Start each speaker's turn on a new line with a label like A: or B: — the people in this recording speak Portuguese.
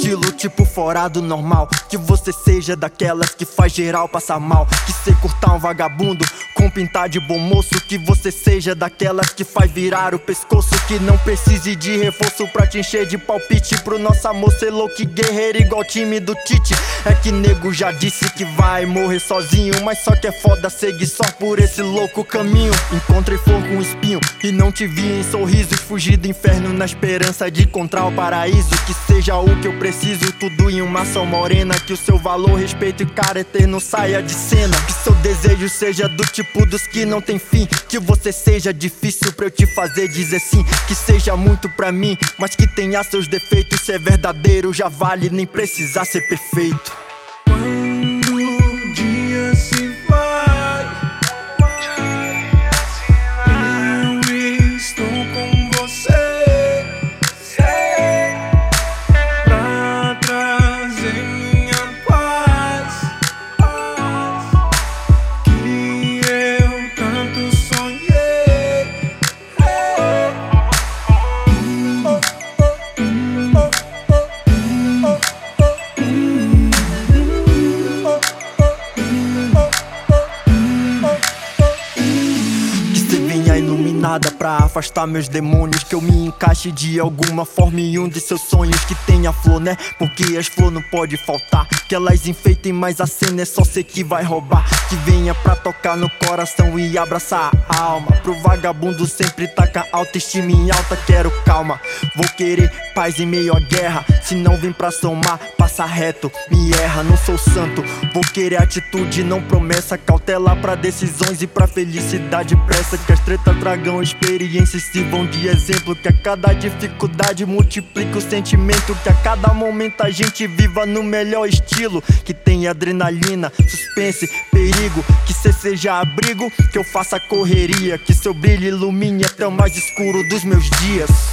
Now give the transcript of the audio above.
A: estilo tipo fora do normal. Que você seja daquelas que faz geral passar mal. Que cê curtar um vagabundo com pintar de bom moço. Que você seja daquelas que faz virar o pescoço. Que não precise de reforço pra te encher de palpite. Pro nosso amor ser louco e guerreiro igual time do Tite. É que nego já disse que vai morrer sozinho, mas só que é foda seguir só por esse louco caminho. Encontrei flor com espinho e não te vi em sorrisos. Fugi do inferno na esperança de encontrar o paraíso. Que seja o que eu preciso, tudo em uma só morena. Que o seu valor, respeito e caráter não saia de cena. Que seu desejo seja do tipo dos que não tem fim. Que você seja difícil pra eu te fazer dizer sim. Que seja muito pra mim, mas que tenha seus defeitos. Ser verdadeiro já vale, nem precisar ser perfeito.
B: Quando o dia se vai, eu estou com você pra trazer minha paz, que eu tanto sonhei.
A: Iluminada pra afastar meus demônios. Que eu me encaixe de alguma forma em um de seus sonhos. Que tenha flor, né? Porque as flores não pode faltar. Que elas enfeitem, mas a cena é só cê que vai roubar. Que venha pra tocar no coração e abraçar a alma. Pro vagabundo sempre tá com a autoestima em alta. Quero calma, vou querer paz em meio à guerra. Se não vem pra somar, passa reto, me erra, não sou santo. Vou querer atitude, não promessa. Cautela pra decisões e pra felicidade pressa. Que as tretas tragam experiência e sirvam de exemplo. Que a cada dificuldade multiplica o sentimento. Que a cada momento a gente viva no melhor estilo. Que tenha adrenalina, suspense, perigo. Que cê seja abrigo, que eu faça correria. Que seu brilho ilumine até o mais escuro dos meus dias.